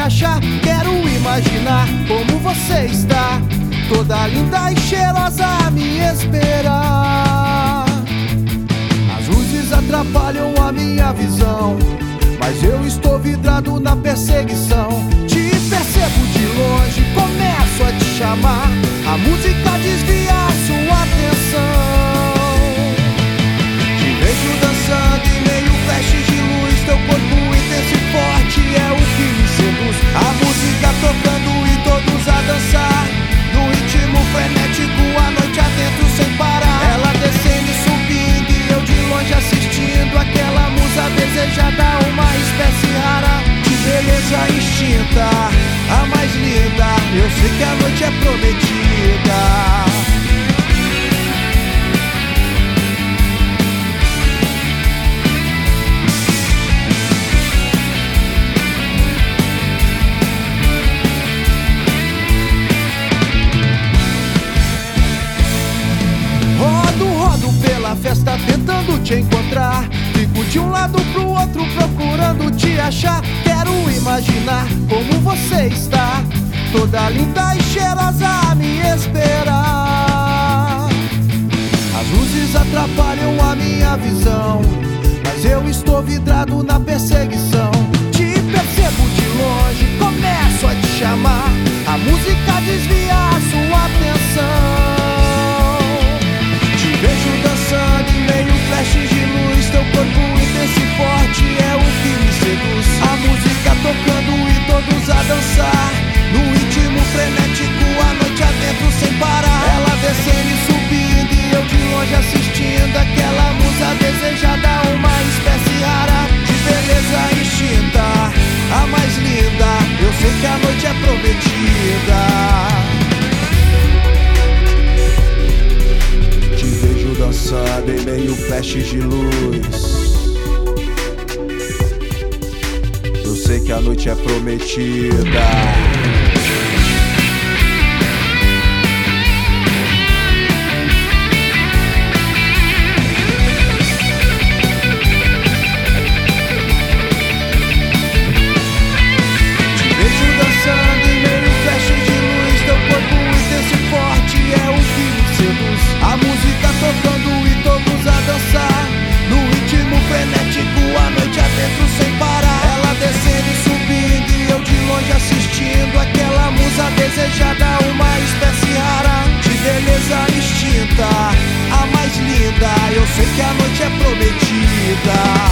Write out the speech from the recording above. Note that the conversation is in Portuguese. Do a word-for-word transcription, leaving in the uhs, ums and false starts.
achar. Quero imaginar como você está, toda linda e cheirosa a me esperar. As luzes atrapalham a minha visão, mas eu estou vidrado na perseguição. Te percebo de longe, começo a te chamar. A música desvia a sua atenção. Te vejo dançando em meio flashes de luz. Teu corpo intenso e forte é o que me seduz. A música tocando e todos a dançar, no ritmo frenético, a noite adentro sem parar. Ela descendo e subindo e eu de longe assistindo. Aquela musa desejada, uma espécie rara de beleza extinta, a mais linda. Eu sei que a noite é prometida. Rodo, rodo pela festa tentando te encontrar. Fico de um lado pro outro procurando te achar. Quero imaginar como você está, toda linda e cheirosa a me esperar. As luzes atrapalham a minha visão, mas eu estou vidrado na perseguição. Te percebo de longe, começo a te chamar. A música desvia a sua atenção. Te vejo dançando em meio flashes de luz. Teu corpo intenso e forte é o que me seduz. A música tocando e todos a dançar, no ritmo frenético, a noite adentro sem parar. Ela descendo e subindo e eu de longe assistindo. Aquela musa desejada, uma espécie rara de beleza extinta, a mais linda. Eu sei que a noite é prometida. Te vejo dançando em meio flashes de luz. Eu sei que a noite é prometida. A música tocando e todos a dançar, no ritmo frenético, a noite adentro sem parar. Ela descendo e subindo e eu de longe assistindo. Aquela musa desejada, uma espécie rara de beleza extinta, a mais linda. Eu sei que a noite é prometida.